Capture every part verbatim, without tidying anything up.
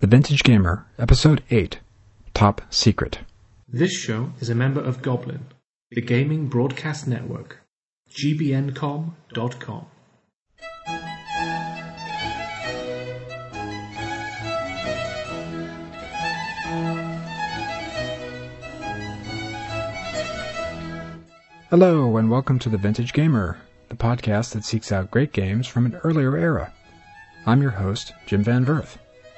The Vintage Gamer, Episode eight, Top Secret. This show is a member of Goblin, the gaming broadcast network, G B N com dot com. Hello, and welcome to The Vintage Gamer, the podcast that seeks out great games from an earlier era. I'm your host, Jim Van Verth.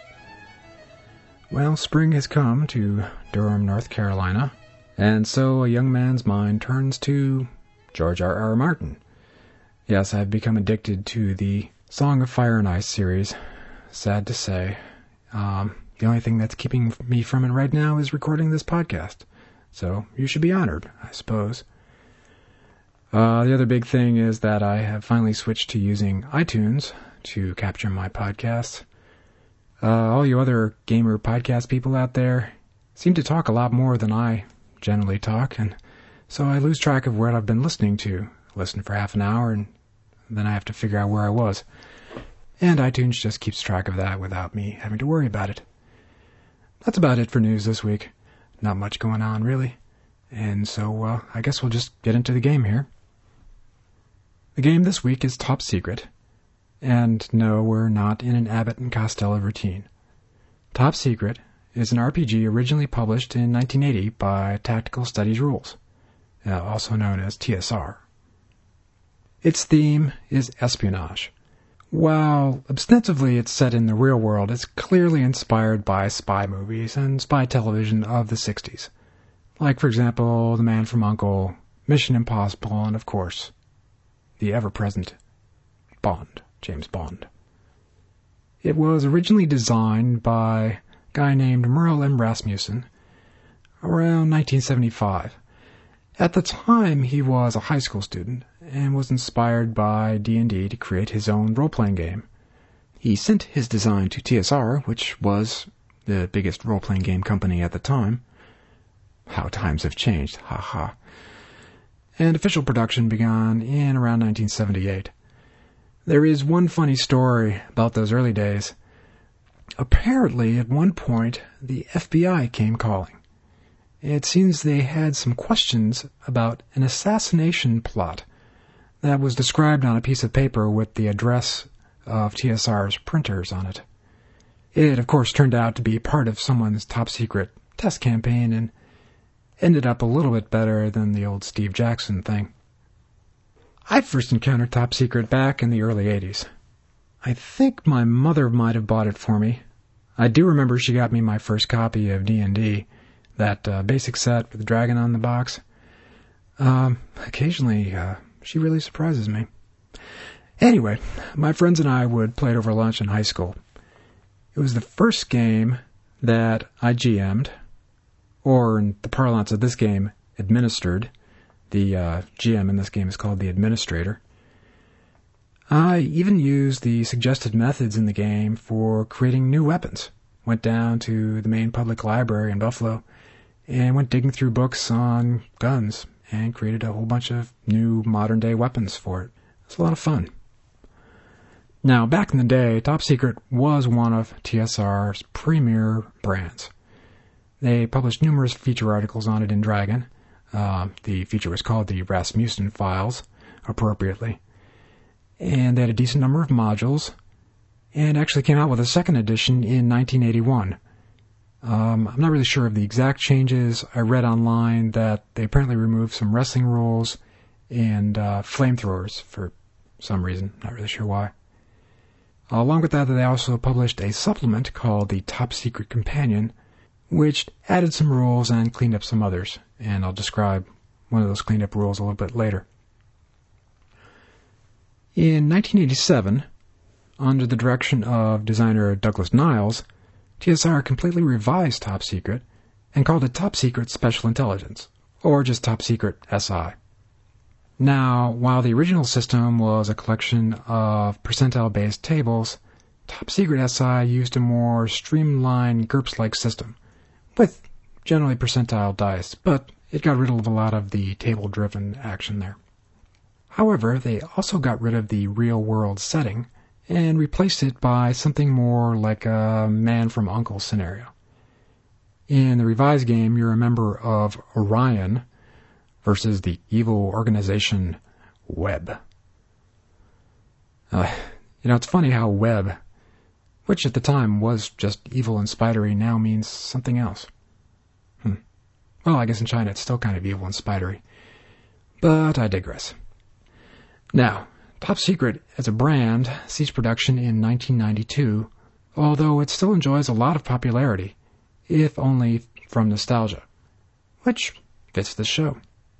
Well, spring has come to Durham, North Carolina, and so a young man's mind turns to George R. R. Martin. Yes, I've become addicted to the Song of Fire and Ice series, sad to say. Um, the only thing that's keeping me from it right now is recording this podcast, so you should be honored, I suppose. Uh, the other big thing is that I have finally switched to using iTunes to capture my podcasts. Uh, all you other gamer podcast people out there seem to talk a lot more than I generally talk, and so I lose track of what I've been listening to. Listen for half an hour, and then I have to figure out where I was. And iTunes just keeps track of that without me having to worry about it. That's about it for news this week. Not much going on, really. And so, uh, I guess we'll just get into the game here. The game this week is Top Secret. And no, we're not in an Abbott and Costello routine. Top Secret is an R P G originally published in nineteen eighty by Tactical Studies Rules, uh, also known as T S R. Its theme is espionage. While ostensibly it's set in the real world, it's clearly inspired by spy movies and spy television of the sixties. Like, for example, The Man from U N C L E, Mission Impossible, and of course, the ever-present Bond. James Bond. It was originally designed by a guy named Merle M. Rasmussen around nineteen seventy-five. At the time, he was a high school student and was inspired by D and D to create his own role-playing game. He sent his design to T S R, which was the biggest role-playing game company at the time. How times have changed, haha. And official production began in around nineteen seventy-eight. There is one funny story about those early days. Apparently, at one point, the F B I came calling. It seems they had some questions about an assassination plot that was described on a piece of paper with the address of T S R's printers on it. It, of course, turned out to be part of someone's top-secret test campaign and ended up a little bit better than the old Steve Jackson thing. I first encountered Top Secret back in the early eighties. I think my mother might have bought it for me. I do remember she got me my first copy of D and D, that uh, basic set with the dragon on the box. Um, occasionally, uh, she really surprises me. Anyway, my friends and I would play it over lunch in high school. It was the first game that I G M'd, or in the parlance of this game, administered. The uh, G M in this game is called the Administrator. I even used the suggested methods in the game for creating new weapons. Went down to the main public library in Buffalo and went digging through books on guns and created a whole bunch of new modern-day weapons for it. It's a lot of fun. Now, back in the day, Top Secret was one of T S R's premier brands. They published numerous feature articles on it in Dragon. Uh, the feature was called the Rasmussen Files, appropriately. And they had a decent number of modules, and actually came out with a second edition in nineteen eighty-one. Um, I'm not really sure of the exact changes. I read online that they apparently removed some wrestling rules and uh, flamethrowers for some reason. Not really sure why. Uh, along with that, they also published a supplement called the Top Secret Companion, which added some rules and cleaned up some others. And I'll describe one of those cleanup rules a little bit later. In nineteen eighty-seven, under the direction of designer Douglas Niles, T S R completely revised Top Secret and called it Top Secret Special Intelligence, or just Top Secret S I. Now, while the original system was a collection of percentile-based tables, Top Secret S I used a more streamlined GURPS-like system, with generally percentile dice, but it got rid of a lot of the table-driven action there. However, they also got rid of the real-world setting and replaced it by something more like a Man from U N C L E scenario. In the revised game, you're a member of Orion versus the evil organization Web. Uh, you know, it's funny how Web, which at the time was just evil and spidery, now means something else. Hmm. Well, I guess in China it's still kind of evil and spidery. But I digress. Now, Top Secret as a brand ceased production in nineteen ninety-two, although it still enjoys a lot of popularity, if only from nostalgia, which fits the show.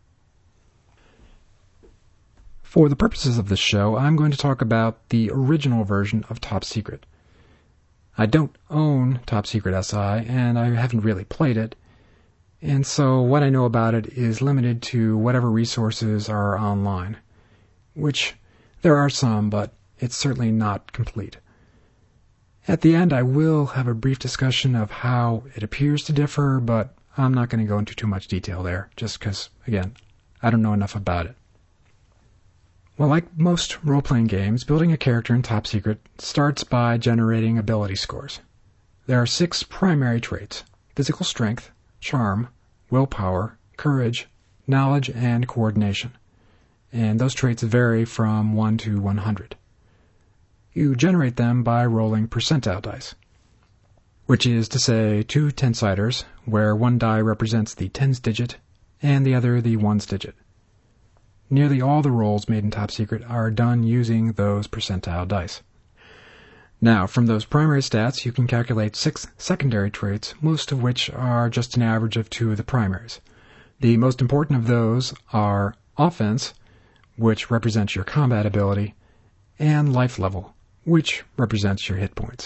For the purposes of this show, I'm going to talk about the original version of Top Secret. I don't own Top Secret S I, and I haven't really played it, and so what I know about it is limited to whatever resources are online, which there are some, but it's certainly not complete. At the end, I will have a brief discussion of how it appears to differ, but I'm not going to go into too much detail there, just because, again, I don't know enough about it. Well, like most role-playing games, building a character in Top Secret starts by generating ability scores. There are six primary traits: physical strength, charm, willpower, courage, knowledge, and coordination. And those traits vary from one to one hundred. You generate them by rolling percentile dice, which is to say two ten-siders, where one die represents the tens digit and the other the ones digit. Nearly all the rolls made in Top Secret are done using those percentile dice. Now, from those primary stats, you can calculate six secondary traits, most of which are just an average of two of the primaries. The most important of those are offense, which represents your combat ability, and life level, which represents your hit points.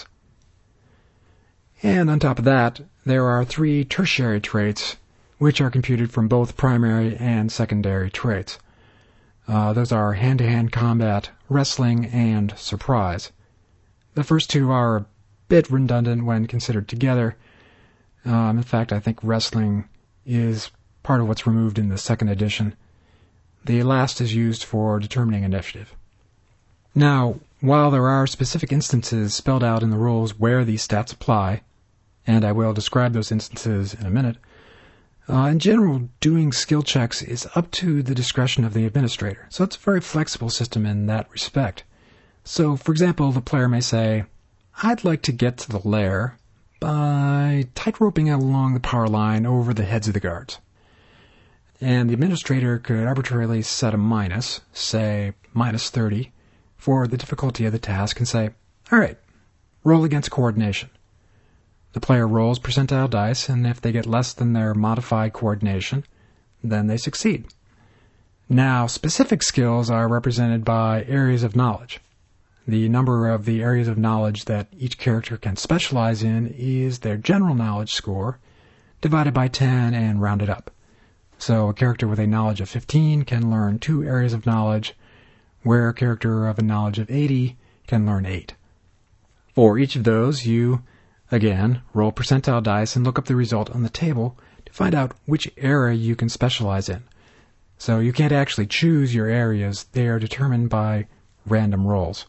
And on top of that, there are three tertiary traits, which are computed from both primary and secondary traits. Uh, those are hand-to-hand combat, wrestling, and surprise. The first two are a bit redundant when considered together. Um, in fact, I think wrestling is part of what's removed in the second edition. The last is used for determining initiative. Now, while there are specific instances spelled out in the rules where these stats apply, and I will describe those instances in a minute, Uh, in general, doing skill checks is up to the discretion of the administrator, so it's a very flexible system in that respect. So, for example, the player may say, I'd like to get to the lair by tight-roping along the power line over the heads of the guards. And the administrator could arbitrarily set a minus, say minus thirty, for the difficulty of the task and say, all right, roll against coordination. The player rolls percentile dice, and if they get less than their modified coordination, then they succeed. Now, specific skills are represented by areas of knowledge. The number of the areas of knowledge that each character can specialize in is their general knowledge score, divided by ten and rounded up. So a character with a knowledge of fifteen can learn two areas of knowledge, where a character of a knowledge of eighty can learn eight. For each of those, you again, roll percentile dice and look up the result on the table to find out which area you can specialize in. So you can't actually choose your areas, they are determined by random rolls.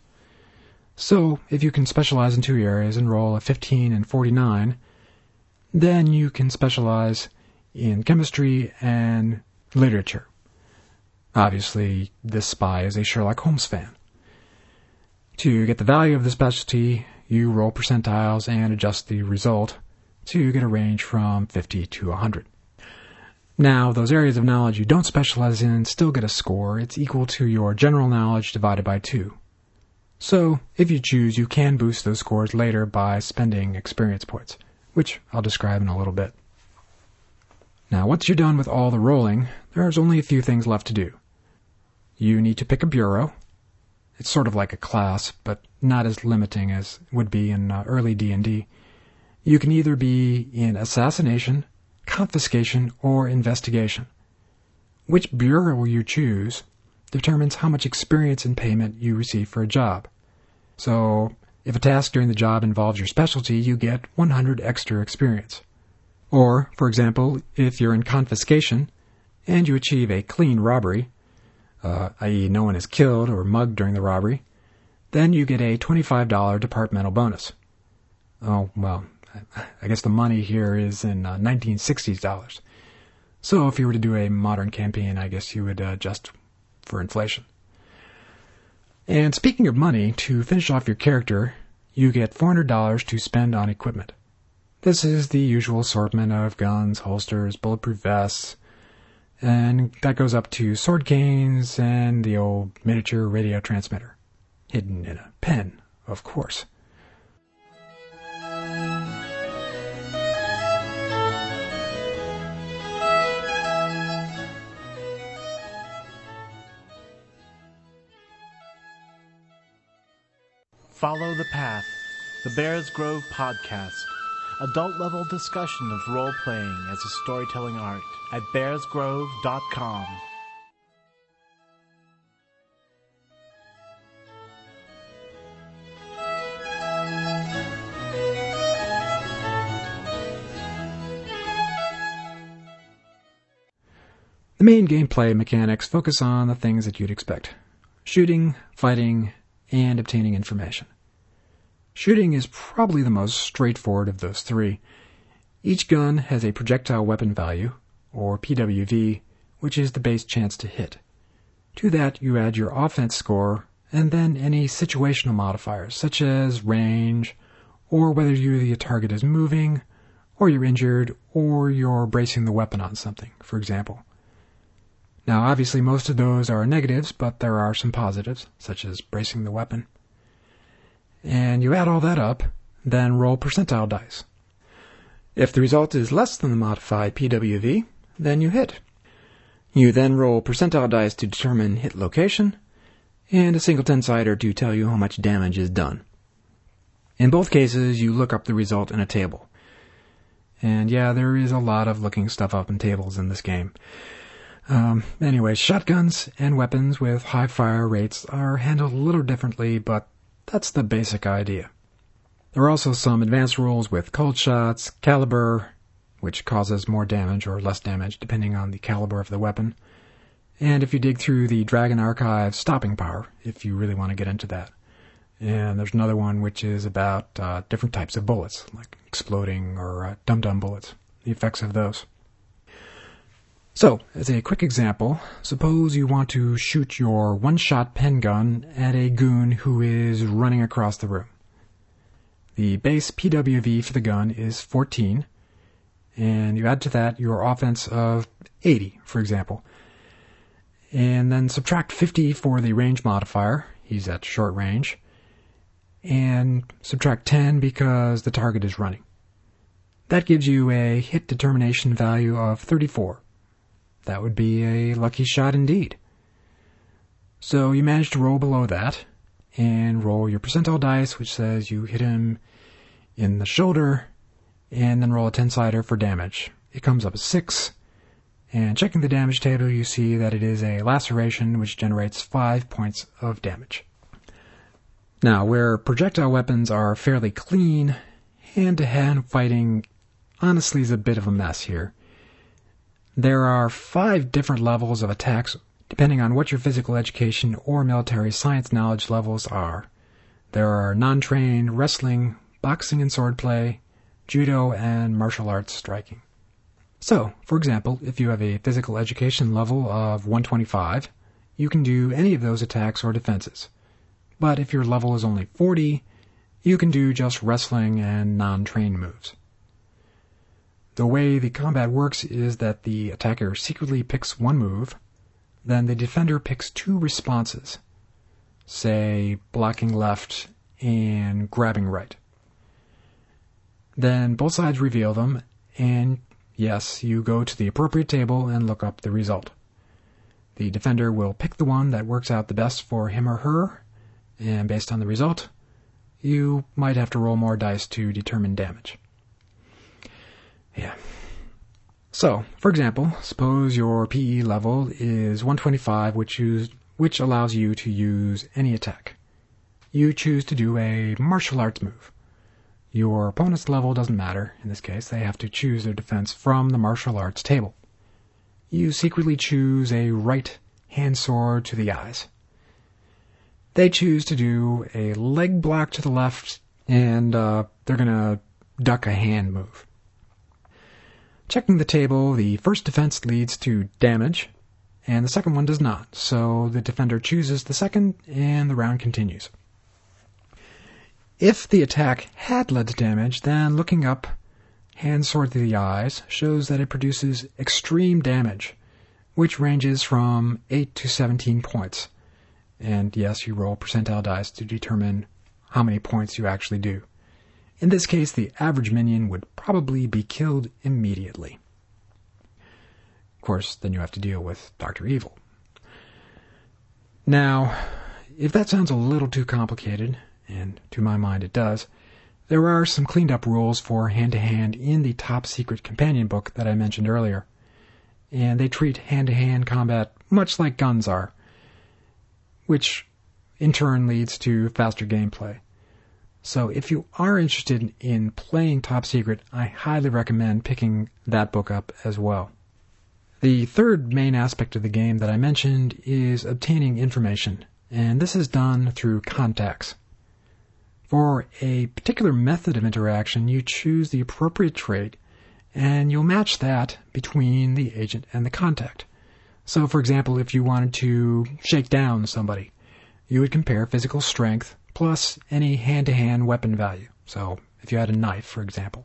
So if you can specialize in two areas and roll a fifteen and forty-nine, then you can specialize in chemistry and literature. Obviously, this spy is a Sherlock Holmes fan. To get the value of the specialty, you roll percentiles and adjust the result to get a range from fifty to one hundred. Now, those areas of knowledge you don't specialize in still get a score. It's equal to your general knowledge divided by two. So, if you choose, you can boost those scores later by spending experience points, which I'll describe in a little bit. Now, once you're done with all the rolling, there's only a few things left to do. You need to pick a bureau. It's sort of like a class, but not as limiting as would be in uh, early D and D. You can either be in assassination, confiscation, or investigation. Which bureau you choose determines how much experience and payment you receive for a job. So, if a task during the job involves your specialty, you get one hundred extra experience. Or, for example, if you're in confiscation and you achieve a clean robbery, uh, that is no one is killed or mugged during the robbery, then you get a twenty-five dollars departmental bonus. Oh, well, I guess the money here is in uh, nineteen sixties dollars. So if you were to do a modern campaign, I guess you would uh, adjust for inflation. And speaking of money, to finish off your character, you get four hundred dollars to spend on equipment. This is the usual assortment of guns, holsters, bulletproof vests, and that goes up to sword canes and the old miniature radio transmitter. Hidden in a pen, of course. Follow the Path, the Bears Grove podcast. Adult-level discussion of role-playing as a storytelling art at bears grove dot com. The main gameplay mechanics focus on the things that you'd expect: shooting, fighting, and obtaining information. Shooting is probably the most straightforward of those three. Each gun has a projectile weapon value, or P W V, which is the base chance to hit. To that, you add your offense score, and then any situational modifiers, such as range, or whether you the target is moving, or you're injured, or you're bracing the weapon on something, for example. Now, obviously, most of those are negatives, but there are some positives, such as bracing the weapon. And you add all that up, then roll percentile dice. If the result is less than the modified P W V, then you hit. You then roll percentile dice to determine hit location, and a single ten-sider to tell you how much damage is done. In both cases, you look up the result in a table. And yeah, there is a lot of looking stuff up in tables in this game. Um, anyway, shotguns and weapons with high fire rates are handled a little differently, but that's the basic idea. There are also some advanced rules with cold shots, caliber, which causes more damage or less damage depending on the caliber of the weapon, and if you dig through the Dragon Archive, stopping power, if you really want to get into that. And there's another one which is about uh, different types of bullets, like exploding or uh, dum-dum bullets, the effects of those. So, as a quick example, suppose you want to shoot your one-shot pen gun at a goon who is running across the room. The base P W V for the gun is fourteen, and you add to that your offense of eighty, for example. And then subtract fifty for the range modifier, he's at short range, and subtract ten because the target is running. That gives you a hit determination value of thirty-four. That would be a lucky shot indeed. So you manage to roll below that, and roll your percentile dice, which says you hit him in the shoulder, and then roll a ten-sider for damage. It comes up as six, and checking the damage table, you see that it is a laceration, which generates five points of damage. Now, where projectile weapons are fairly clean, hand-to-hand fighting honestly is a bit of a mess here. There are five different levels of attacks, depending on what your physical education or military science knowledge levels are. There are non-trained wrestling, boxing and swordplay, judo, and martial arts striking. So, for example, if you have a physical education level of one twenty-five, you can do any of those attacks or defenses. But if your level is only forty, you can do just wrestling and non-trained moves. The way the combat works is that the attacker secretly picks one move, then the defender picks two responses, say blocking left and grabbing right. Then both sides reveal them, and yes, you go to the appropriate table and look up the result. The defender will pick the one that works out the best for him or her, and based on the result, you might have to roll more dice to determine damage. Yeah. So, for example, suppose your P E level is one twenty-five, which use, which allows you to use any attack. You choose to do a martial arts move. Your opponent's level doesn't matter. In this case, they have to choose their defense from the martial arts table. You secretly choose a right hand sword to the eyes. they choose to do a leg block to the left, and uh, they're going to duck a hand move. Checking the table, the first defense leads to damage, and the second one does not, so the defender chooses the second, and the round continues. If the attack had led to damage, then looking up, hand sword to the eyes, shows that it produces extreme damage, which ranges from eight to seventeen points. And yes, you roll percentile dice to determine how many points you actually do. In this case, the average minion would probably be killed immediately. Of course, then you have to deal with Doctor Evil. Now, if that sounds a little too complicated, and to my mind it does, there are some cleaned up rules for hand-to-hand in the top secret companion book that I mentioned earlier. And they treat hand-to-hand combat much like guns are, which in turn leads to faster gameplay. So if you are interested in playing Top Secret, I highly recommend picking that book up as well. The third main aspect of the game that I mentioned is obtaining information, and this is done through contacts. For a particular method of interaction, you choose the appropriate trait, and you'll match that between the agent and the contact. So, for example, if you wanted to shake down somebody, you would compare physical strength plus any hand-to-hand weapon value. So, if you had a knife, for example.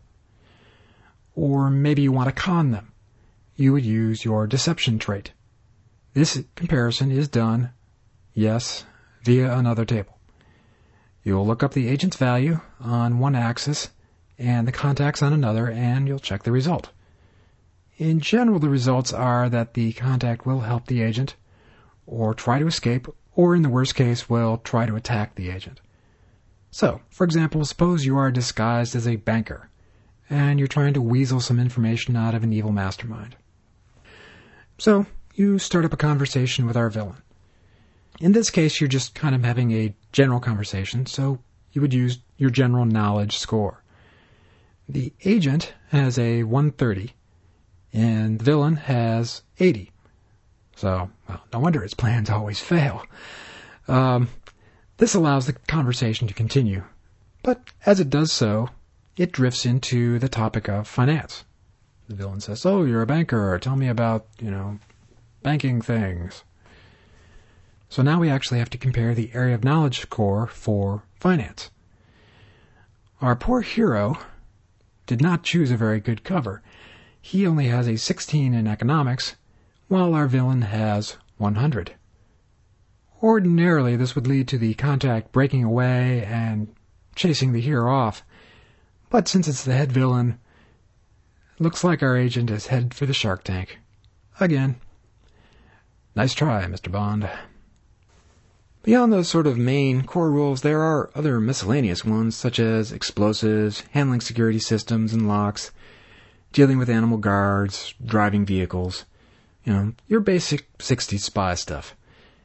Or maybe you want to con them. You would use your deception trait. This comparison is done, yes, via another table. You'll look up the agent's value on one axis and the contact's on another, and you'll check the result. In general, the results are that the contact will help the agent, or try to escape, or in the worst case, will try to attack the agent. So, for example, suppose you are disguised as a banker, and you're trying to weasel some information out of an evil mastermind. So, you start up a conversation with our villain. In this case, you're just kind of having a general conversation, so you would use your general knowledge score. The agent has a one thirty, and the villain has eighty. So, well, no wonder his plans always fail. Um, this allows the conversation to continue, but as it does so, it drifts into the topic of finance. The villain says, "Oh, you're a banker. Tell me about, you know, banking things." So now we actually have to compare the area of knowledge score for finance. Our poor hero did not choose a very good cover. He only has a sixteen in economics, while our villain has one hundred. Ordinarily, this would lead to the contact breaking away and chasing the hero off, but since it's the head villain, it looks like our agent is headed for the shark tank. Again. Nice try, Mister Bond. Beyond those sort of main core rules, there are other miscellaneous ones, such as explosives, handling security systems and locks, dealing with animal guards, driving vehicles, you know, your basic sixties spy stuff.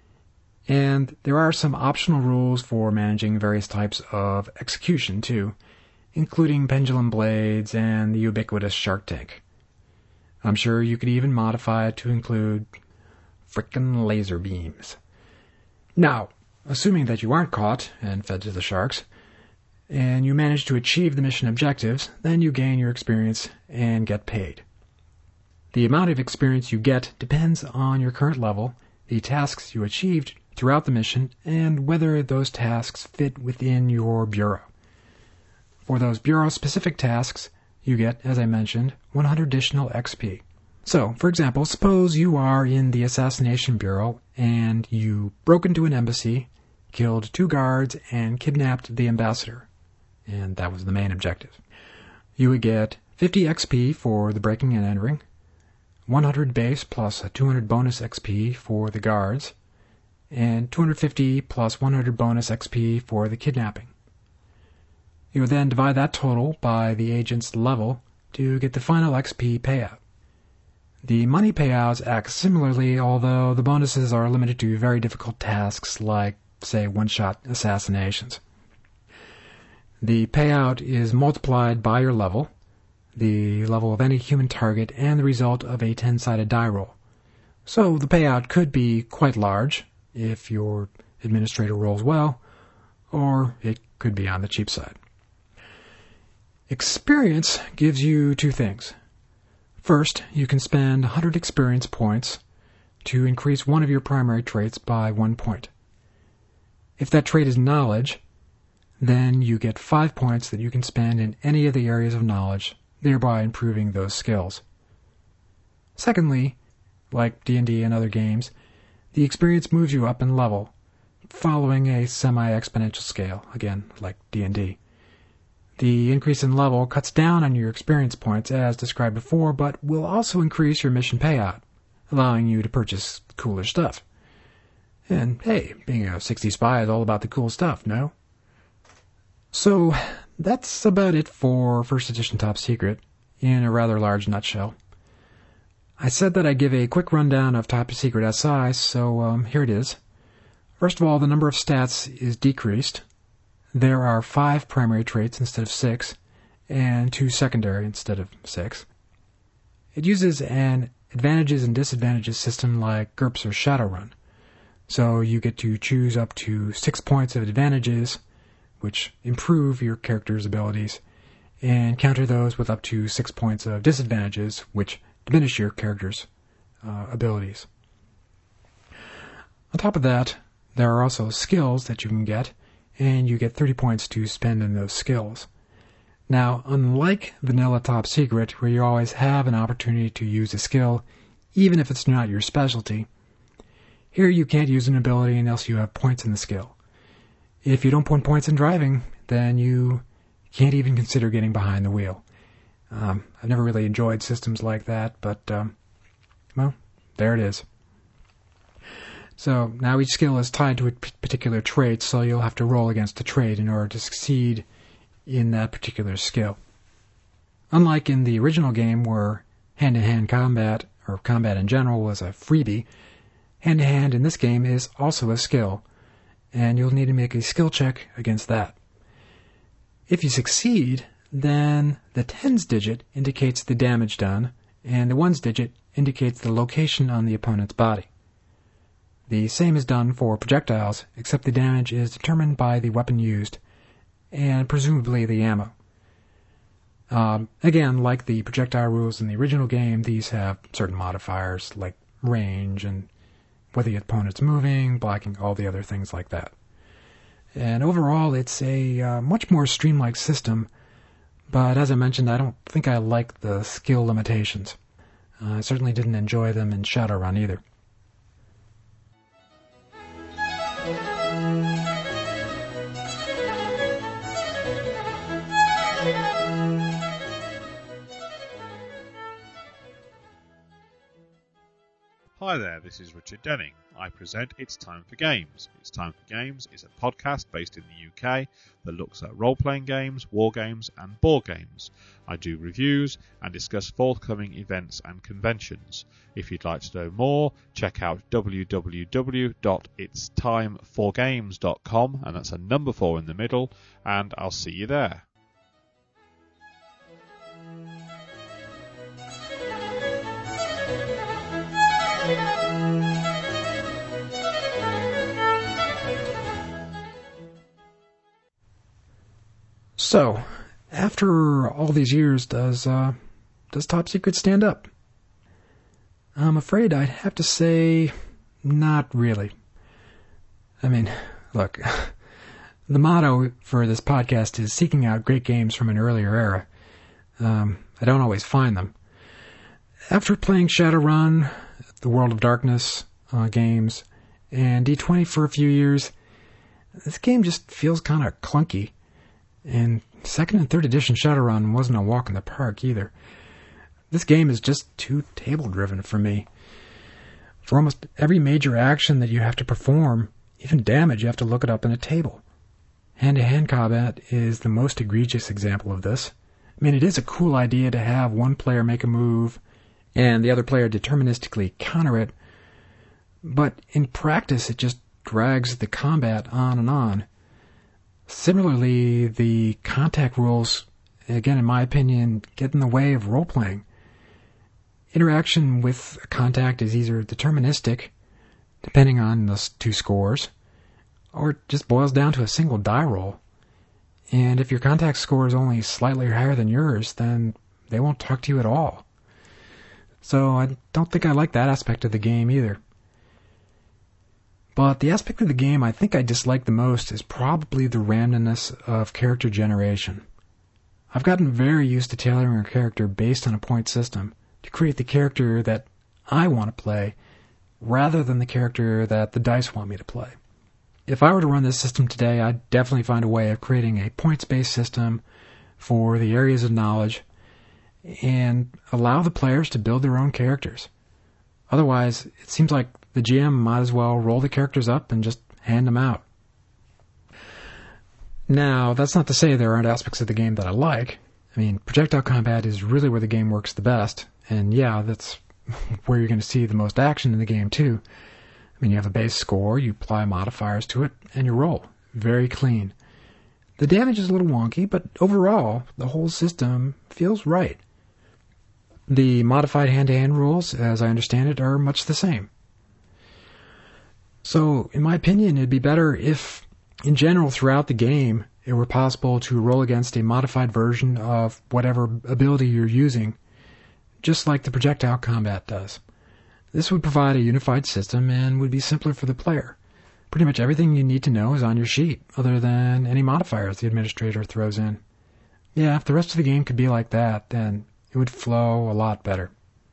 And there are some optional rules for managing various types of execution, too, including pendulum blades and the ubiquitous shark tank. I'm sure you could even modify it to include frickin' laser beams. Now, assuming that you aren't caught and fed to the sharks, and you manage to achieve the mission objectives, then you gain your experience and get paid. The amount of experience you get depends on your current level, the tasks you achieved throughout the mission, and whether those tasks fit within your bureau. For those bureau-specific tasks, you get, as I mentioned, one hundred additional X P. So, for example, suppose you are in the Assassination Bureau and you broke into an embassy, killed two guards, and kidnapped the ambassador. And that was the main objective. You would get fifty X P for the breaking and entering, one hundred base plus a two hundred bonus X P for the guards, and two hundred fifty plus one hundred bonus X P for the kidnapping. You would then divide that total by the agent's level to get the final X P payout. The money payouts act similarly, although the bonuses are limited to very difficult tasks like, say, one-shot assassinations. The payout is multiplied by your level, the level of any human target, and the result of a ten-sided die roll. So the payout could be quite large if you're administrator rolls well, or it could be on the cheap side. Experience gives you two things. First, you can spend one hundred experience points to increase one of your primary traits by one point. If that trait is knowledge, then you get five points that you can spend in any of the areas of knowledge, thereby improving those skills. Secondly, like D and D and other games, the experience moves you up in level, following a semi-exponential scale, again, like D and D. The increase in level cuts down on your experience points, as described before, but will also increase your mission payout, allowing you to purchase cooler stuff. And hey, being a sixties spy is all about the cool stuff, no? So, that's about it for First Edition Top Secret, in a rather large nutshell. I said that I'd give a quick rundown of Top Secret S I, so um, here it is. First of all, the number of stats is decreased. There are five primary traits instead of six, and two secondary instead of six. It uses an advantages and disadvantages system like GURPS or Shadowrun. So you get to choose up to six points of advantages, which improve your character's abilities, and counter those with up to six points of disadvantages, which diminish your character's uh, abilities. On top of that, there are also skills that you can get, and you get thirty points to spend in those skills. Now, unlike Vanilla Top Secret, where you always have an opportunity to use a skill, even if it's not your specialty, here you can't use an ability unless you have points in the skill. If you don't put points in driving, then you can't even consider getting behind the wheel. Um, I've never really enjoyed systems like that, but, um, well, there it is. So now each skill is tied to a p- particular trait, so you'll have to roll against the trait in order to succeed in that particular skill. Unlike in the original game where hand-to-hand combat, or combat in general, was a freebie, hand-to-hand in this game is also a skill, and you'll need to make a skill check against that. If you succeed, then the tens digit indicates the damage done, and the ones digit indicates the location on the opponent's body. The same is done for projectiles, except the damage is determined by the weapon used, and presumably the ammo. Um, again, like the projectile rules in the original game, these have certain modifiers like range and whether the opponent's moving, blocking, all the other things like that. And overall, it's a uh, much more streamlined system, but as I mentioned, I don't think I like the skill limitations. Uh, I certainly didn't enjoy them in Shadowrun either. Hi there, this is Richard Denning. I present It's Time for Games. It's Time for Games is a podcast based in the U K that looks at role-playing games, war games and board games. I do reviews and discuss forthcoming events and conventions. If you'd like to know more, check out w w w dot its time for games dot com, and that's a number four in the middle, and I'll see you there. So, after all these years, does uh, does Top Secret stand up? I'm afraid I'd have to say, not really. I mean, look, the motto for this podcast is seeking out great games from an earlier era. Um, I don't always find them. After playing Shadowrun, the World of Darkness uh, games, and D twenty for a few years, this game just feels kind of clunky. And second and third edition Shadowrun wasn't a walk in the park either. This game is just too table-driven for me. For almost every major action that you have to perform, even damage, you have to look it up in a table. Hand-to-hand combat is the most egregious example of this. I mean, it is a cool idea to have one player make a move and the other player deterministically counter it, but in practice it just drags the combat on and on. Similarly, the contact rules, again, in my opinion, get in the way of role-playing. Interaction with a contact is either deterministic, depending on the two scores, or it just boils down to a single die roll. And if your contact score is only slightly higher than yours, then they won't talk to you at all. So I don't think I like that aspect of the game either. But the aspect of the game I think I dislike the most is probably the randomness of character generation. I've gotten very used to tailoring a character based on a point system to create the character that I want to play rather than the character that the dice want me to play. If I were to run this system today, I'd definitely find a way of creating a points-based system for the areas of knowledge and allow the players to build their own characters. Otherwise, it seems like the G M might as well roll the characters up and just hand them out. Now, that's not to say there aren't aspects of the game that I like. I mean, projectile combat is really where the game works the best, and yeah, that's where you're going to see the most action in the game too. I mean, you have a base score, you apply modifiers to it, and you roll. Very clean. The damage is a little wonky, but overall, the whole system feels right. The modified hand-to-hand rules, as I understand it, are much the same. So, in my opinion, it'd be better if, in general, throughout the game, it were possible to roll against a modified version of whatever ability you're using, just like the projectile combat does. This would provide a unified system and would be simpler for the player. Pretty much everything you need to know is on your sheet, other than any modifiers the administrator throws in. Yeah, if the rest of the game could be like that, then it would flow a lot better.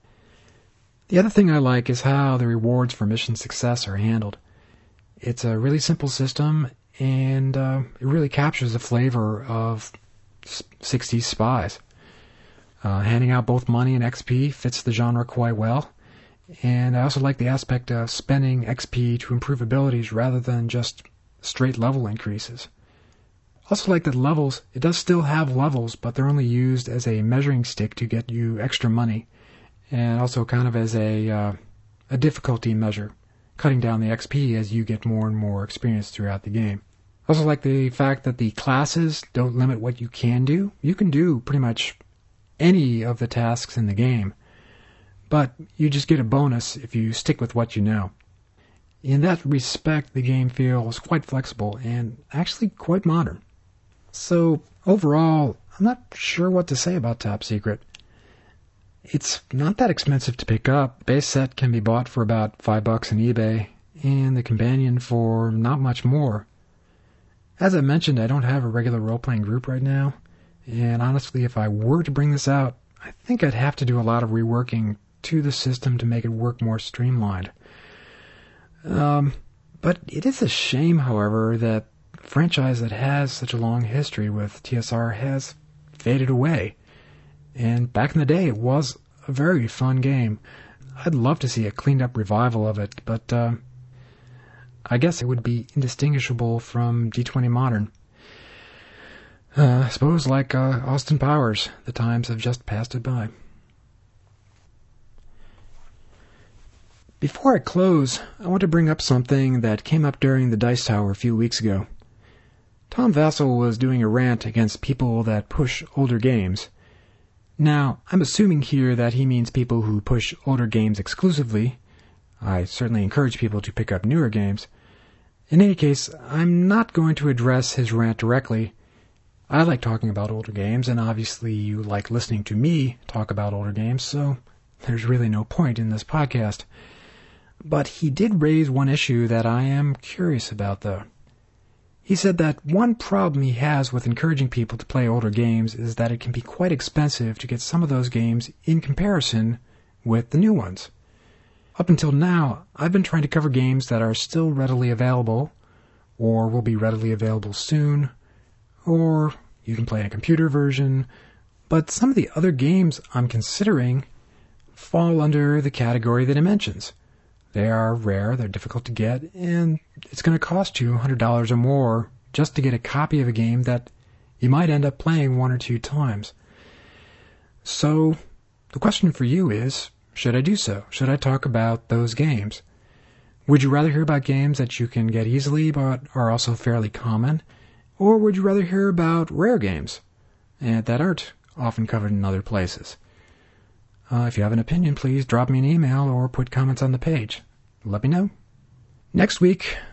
The other thing I like is how the rewards for mission success are handled. It's a really simple system, and uh, it really captures the flavor of sixties spies. Uh, handing out both money and X P fits the genre quite well, and I also like the aspect of spending X P to improve abilities rather than just straight level increases. Also like that levels, it does still have levels, but they're only used as a measuring stick to get you extra money, and also kind of as a uh, a difficulty measure, cutting down the X P as you get more and more experience throughout the game. Also like the fact that the classes don't limit what you can do. You can do pretty much any of the tasks in the game, but you just get a bonus if you stick with what you know. In that respect, the game feels quite flexible and actually quite modern. So, overall, I'm not sure what to say about Top Secret. It's not that expensive to pick up. The base set can be bought for about five bucks on eBay, and the companion for not much more. As I mentioned, I don't have a regular role-playing group right now, and honestly, if I were to bring this out, I think I'd have to do a lot of reworking to the system to make it work more streamlined. Um, but it is a shame, however, that a franchise that has such a long history with T S R has faded away. And back in the day, it was a very fun game. I'd love to see a cleaned-up revival of it, but uh, I guess it would be indistinguishable from D twenty Modern. Uh, I suppose like uh, Austin Powers, the times have just passed it by. Before I close, I want to bring up something that came up during the Dice Tower a few weeks ago. Tom Vassell was doing a rant against people that push older games. Now, I'm assuming here that he means people who push older games exclusively. I certainly encourage people to pick up newer games. In any case, I'm not going to address his rant directly. I like talking about older games, and obviously you like listening to me talk about older games, so there's really no point in this podcast. But he did raise one issue that I am curious about, though. He said that one problem he has with encouraging people to play older games is that it can be quite expensive to get some of those games in comparison with the new ones. Up until now, I've been trying to cover games that are still readily available, or will be readily available soon, or you can play a computer version, but some of the other games I'm considering fall under the category that it mentions. They are rare, they're difficult to get, and it's going to cost you one hundred dollars or more just to get a copy of a game that you might end up playing one or two times. So, the question for you is, should I do so? Should I talk about those games? Would you rather hear about games that you can get easily but are also fairly common? Or would you rather hear about rare games and that aren't often covered in other places? Uh, if you have an opinion, please drop me an email or put comments on the page. Let me know. Next week,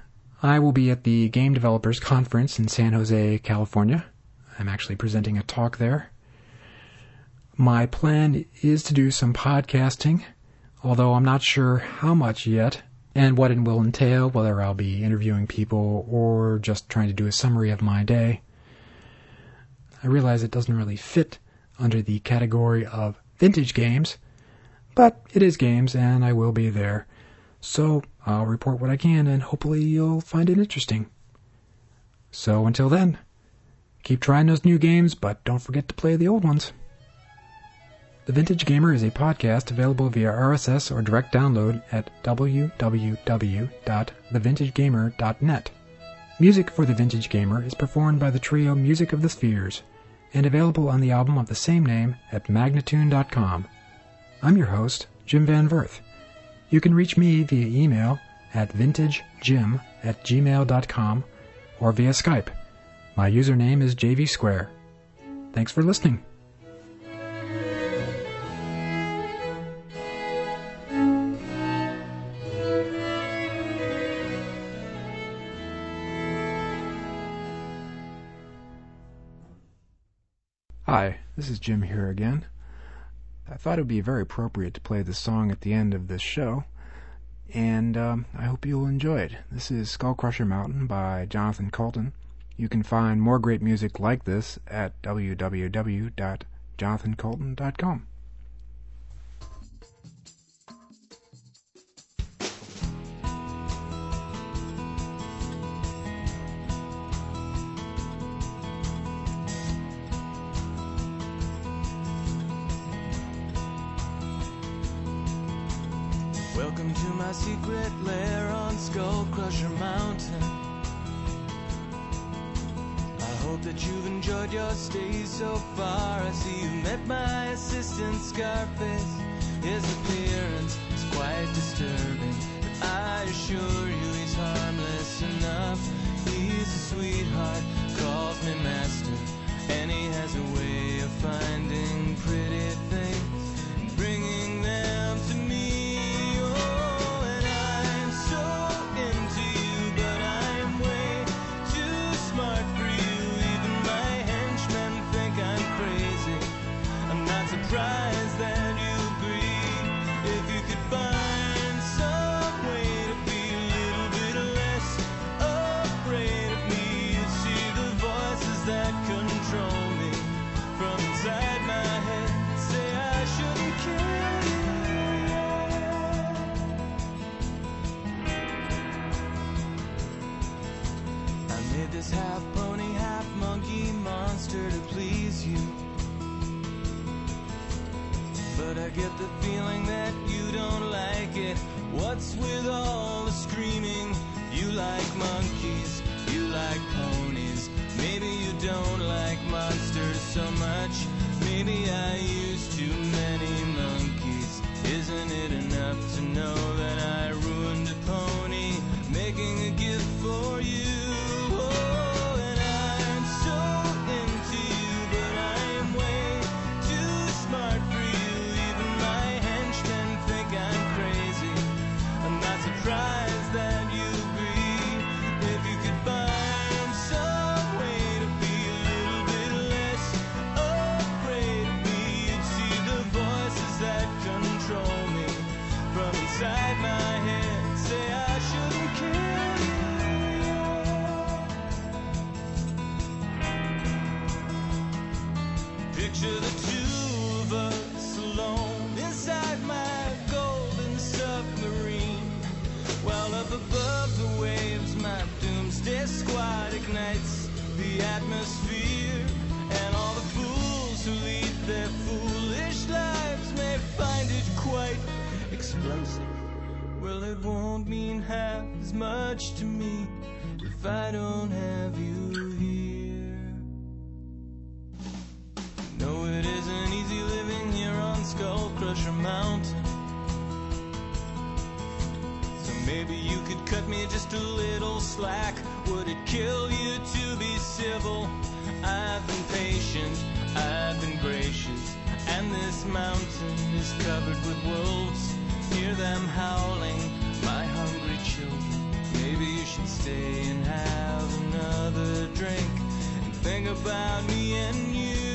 I will be at the Game Developers Conference in San Jose, California. I'm actually presenting a talk there. My plan is to do some podcasting, although I'm not sure how much yet and what it will entail, whether I'll be interviewing people or just trying to do a summary of my day. I realize it doesn't really fit under the category of vintage games, but it is games and I will be there. So I'll report what I can and hopefully you'll find it interesting. So until then, keep trying those new games, but don't forget to play the old ones. The Vintage Gamer is a podcast available via R S S or direct download at w w w dot the vintage gamer dot net. Music for The Vintage Gamer is performed by the trio Music of the Spheres and available on the album of the same name at magnatune dot com. I'm your host, Jim Van Verth. You can reach me via email at vintagejim at gmail dot com or via Skype. My username is J V Square. Thanks for listening. Hi, this is Jim here again. I thought it would be very appropriate to play the song at the end of this show, and um, I hope you'll enjoy it. This is Skull Crusher Mountain by Jonathan Coulton. You can find more great music like this at w w w dot jonathan coulton dot com. Welcome to my secret lair on Skull Crusher Mountain. I hope that you've enjoyed your stay so far. I see you met my assistant Scarface. His appearance is quite disturbing, but I assure you he's harmless enough. He's a sweetheart, calls me master, and he has a way of finding pretty things and bringing them to me. Surprised that you agree. If you could find some way to be a little bit less afraid of me, you'd see the voices that control me from inside my head say I shouldn't kill you. I made this half pony, half monkey monster to please you, but I get the feeling that you don't like it. What's with all the screaming? You like monkeys, you like ponies. Maybe you don't like monsters so much. Maybe I used too many monkeys. Isn't it enough to know that I ruined a pony making a gift for you? Oh, and I'm so into you, but I'm way too smart for you. Surprised that you agree. If you could find some way to be a little bit less afraid of me, you'd see the voices that control me from inside my head say I shouldn't kill you. Picture the two of us alone inside my golden submarine. Well, up above the waves, my doomsday squad ignites the atmosphere, and all the fools who lead their foolish lives may find it quite explosive. Well, it won't mean half as much to me if I don't have you here. No, it isn't easy living here on Skull Crusher Mountain. Maybe you could cut me just a little slack. Would it kill you to be civil? I've been patient, I've been gracious, and this mountain is covered with wolves. Hear them howling, my hungry children. Maybe you should stay and have another drink and think about me and you.